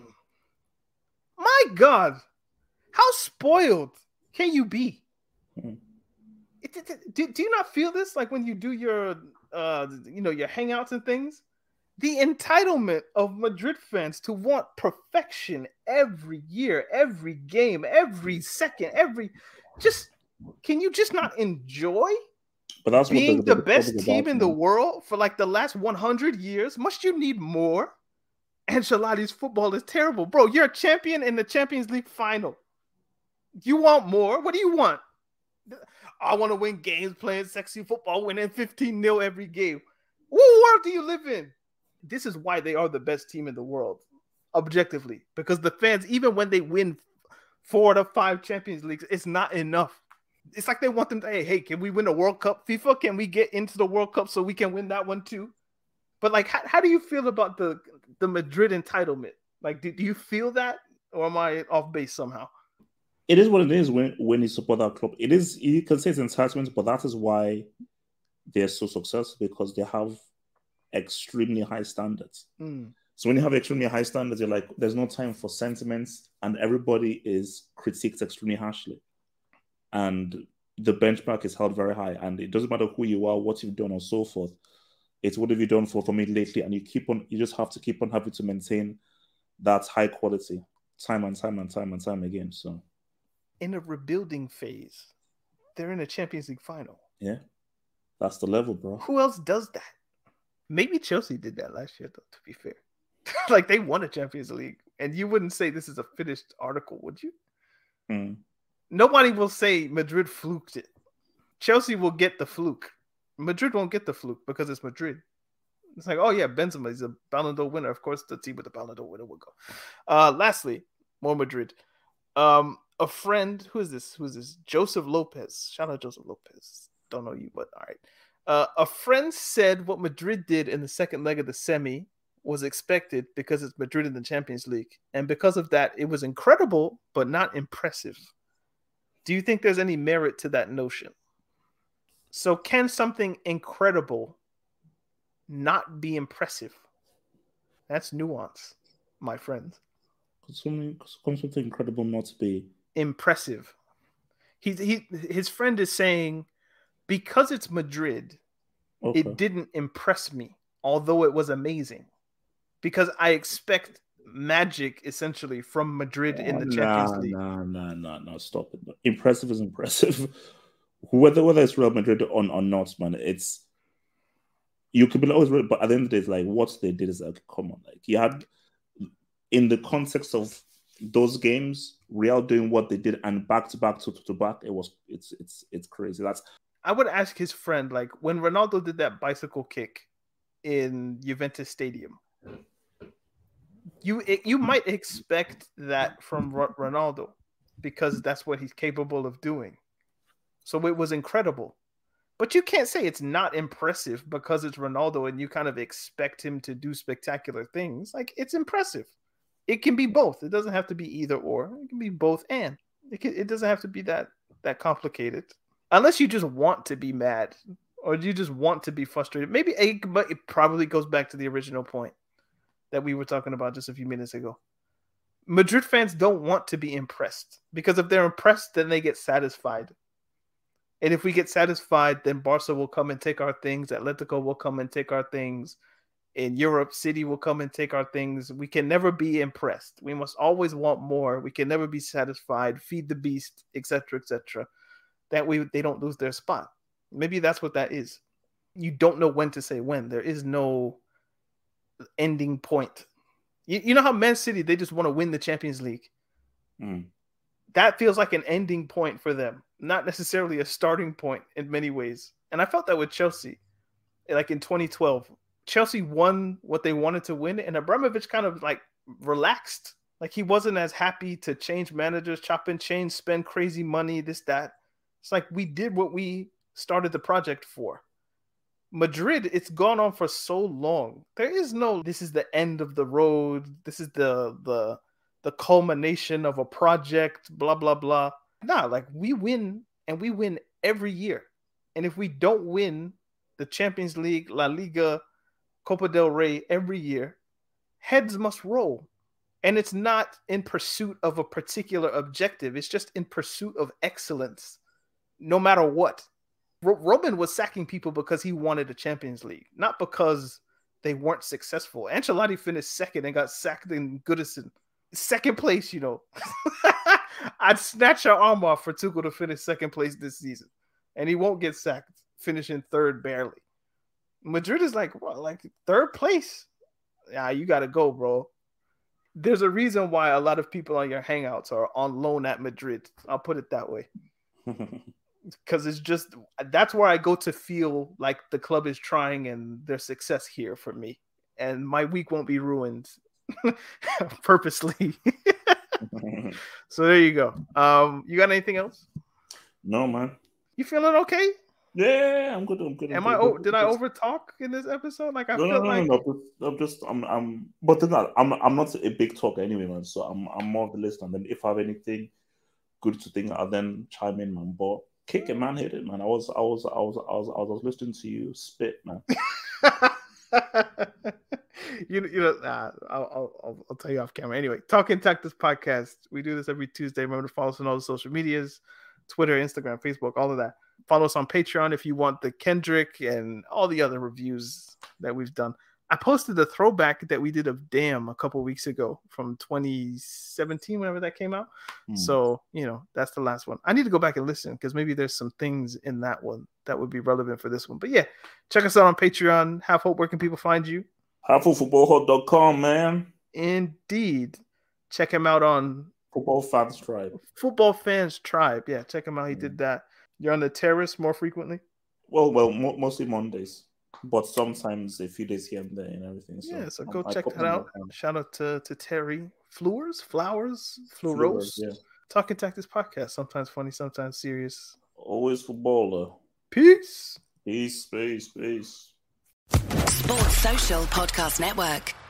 my God, how spoiled can you be? Mm-hmm. It, it, do, do you not feel this? Like when you do your, uh, you know, your hangouts and things, The entitlement of Madrid fans to want perfection every year, every game, every second, every just can you just not enjoy but that's being what the, the, the best team about, in man. the world for like the last one hundred years? Must you need more? Ancelotti's football is terrible. Bro, you're a champion in the Champions League final. You want more? What do you want? I want to win games playing sexy football, winning fifteen nil every game. What world do you live in? This is why they are the best team in the world, objectively. Because the fans, even when they win four out of five Champions Leagues, it's not enough. It's like they want them to, hey, hey, can we win a World Cup? FIFA, can we get into the World Cup so we can win that one too? But like, how, how do you feel about the, the Madrid entitlement? Like, do, do you feel that? Or am I off base somehow? It is what it is when, when you support that club. It is, you can say it's entitlement, but that is why they're so successful, because they have extremely high standards. Mm. So when you have extremely high standards, you're like, there's no time for sentiments, and everybody is critiqued extremely harshly. And the benchmark is held very high, and it doesn't matter who you are, what you've done, or so forth. It's what have you done for, for me lately, and you keep on, you just have to keep on having to maintain that high quality time and time and time and time again. So in a rebuilding phase, they're in a Champions League final. Yeah, that's the level, bro. Who else does that? Maybe Chelsea did that last year, though, to be fair. Like, they won a Champions League, and you wouldn't say this is a finished article, would you? Mm. Nobody will say Madrid fluked it. Chelsea will get the fluke. Madrid won't get the fluke because it's Madrid. It's like, oh, yeah, Benzema is a Ballon d'Or winner. Of course, the team with the Ballon d'Or winner will go. Uh, lastly, more Madrid. Um, a friend, who is this? Who is this? Joseph Lopez. Shout out Joseph Lopez. Don't know you, but all right. Uh, a friend said what Madrid did in the second leg of the semi was expected because it's Madrid in the Champions League. And because of that, it was incredible, but not impressive. Do you think there's any merit to that notion? So can something incredible not be impressive? That's nuance, my friends. Something, something incredible not to be impressive. He, he, his friend is saying, because it's Madrid, okay, it didn't impress me, although it was amazing. Because I expect magic, essentially, from Madrid in the Champions nah, League. Nah, nah, nah, nah, stop it. Impressive is impressive. Whether whether it's Real Madrid or, or not, man, it's... You could be always real, but at the end of the day, it's like, what they did is like, come on. Like, you had, in the context of those games, Real doing what they did and back to back to, to, to back, it was, it's, it's, it's crazy. That's... I would ask his friend, like, when Ronaldo did that bicycle kick in Juventus Stadium, you you might expect that from Ronaldo because that's what he's capable of doing. So it was incredible. But you can't say it's not impressive because it's Ronaldo and you kind of expect him to do spectacular things. Like, it's impressive. It can be both. It doesn't have to be either or. It can be both and. It, can, it doesn't have to be that that complicated. Unless you just want to be mad or you just want to be frustrated. Maybe it, but it probably goes back to the original point that we were talking about just a few minutes ago. Madrid fans don't want to be impressed because if they're impressed, then they get satisfied. And if we get satisfied, then Barca will come and take our things. Atletico will come and take our things. In Europe, City will come and take our things. We can never be impressed. We must always want more. We can never be satisfied. Feed the beast, et cetera, et cetera. That way they don't lose their spot. Maybe that's what that is. You don't know when to say when. There is no ending point. You, you know how Man City, they just want to win the Champions League. Mm. That feels like an ending point for them, not necessarily a starting point in many ways. And I felt that with Chelsea, like in twenty twelve. Chelsea won what they wanted to win, and Abramovich kind of like relaxed. Like he wasn't as happy to change managers, chop and change, spend crazy money, this, that. It's like we did what we started the project for. Madrid, it's gone on for so long. There is no, this is the end of the road. This is the the the culmination of a project, blah, blah, blah. Nah, like we win and we win every year. And if we don't win the Champions League, La Liga, Copa del Rey every year, heads must roll. And it's not in pursuit of a particular objective. It's just in pursuit of excellence, no matter what. Roman was sacking people because he wanted a Champions League, not because they weren't successful. Ancelotti finished second and got sacked in Goodison. Second place, you know. I'd snatch your arm off for Tuchel to finish second place this season. And he won't get sacked, finishing third barely. Madrid is like, what, like third place? Yeah, you got to go, bro. There's a reason why a lot of people on your hangouts are on loan at Madrid. I'll put it that way. Because it's just, that's where I go to feel like the club is trying and there's success here for me. And my week won't be ruined purposely. So there you go. Um, you got anything else? No, man. You feeling okay? Yeah, I'm good. I'm good. I'm Am good. I? I'm Oh, good. did I over talk in this episode? Like I No, feel no, no, like no, no. I'm just, I'm, I'm, but then I- I'm, I'm not a big talker anyway, man. So I'm, I'm more of the listener. And then if I have anything good to think, I'll then chime in, man. But kick it, man, hit it, man. I was, I was, I was, I was, I was listening to you spit, man. you, you know, nah, I'll, I'll, I'll tell you off camera. Anyway, Talking Tactics podcast. We do this every Tuesday. Remember to follow us on all the social medias, Twitter, Instagram, Facebook, all of that. Follow us on Patreon if you want the Kendrick and all the other reviews that we've done. I posted a throwback that we did of Damn a couple weeks ago from twenty seventeen, whenever that came out. Mm. So, you know, that's the last one. I need to go back and listen because maybe there's some things in that one that would be relevant for this one. But yeah, check us out on Patreon. Have Hope, where can people find you? have hope football hub dot com, man. Indeed. Check him out on Football Fans Tribe. Football Fans Tribe. Yeah, check him out. He mm. did that. You're on the Terrace more frequently? Well, well, mo- mostly Mondays, but sometimes a few days here and there and everything. So yeah, so go I, check I that out. Shout out to, to Terry Flowers, Flowers, Fluoros. Yeah. Talking Tactics podcast. Sometimes funny, sometimes serious. Always footballer. Peace. Peace, peace, peace. Sports Social Podcast Network.